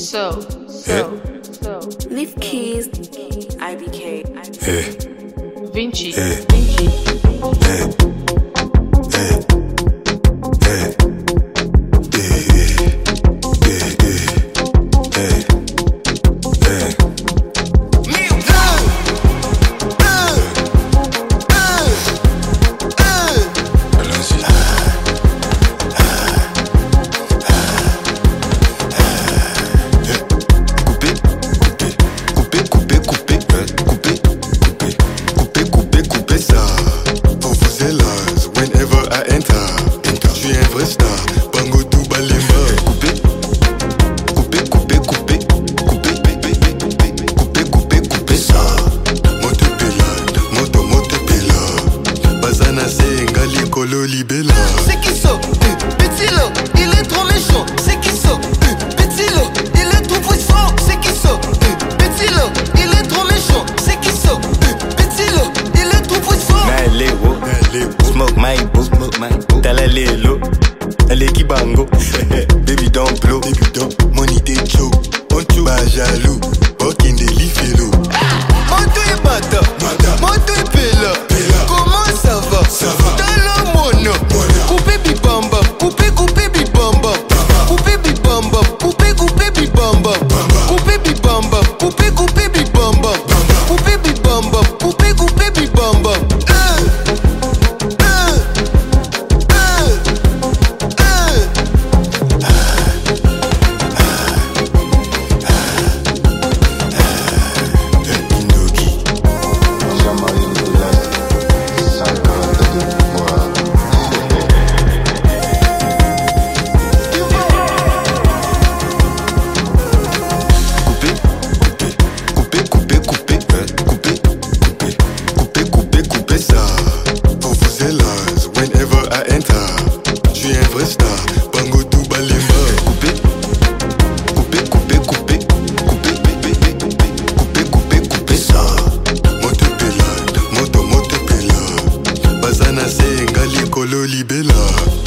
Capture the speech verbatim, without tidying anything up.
So, so, so. Leaf keys, I B K. Hey. Vinci. Hey. Vinci. Hey. Hey. Hey. C'est qui ça? Petit là, il est trop méchant. C'est qui ça? Petit là, il est trop puissant. C'est qui ça? Petit là, il est trop méchant. C'est qui ça? Petit là, il est trop puissant. Nalewo, smoke my boo, smoke my boo. Tala lelo, elle est qui bango. Baby don't blow, baby don't. Money they choke, on tu pas jaloux. Walking the leaf hello. Moto et bata, moto et pela. Comment ça va? Ça va. Coupé bibamba, coupé coupé bibamba, coupé bibamba, coupé coupé bibamba, coupé bibamba, coupé coupé bibamba, coupé bibamba, coupé coupé bibamba. Libella.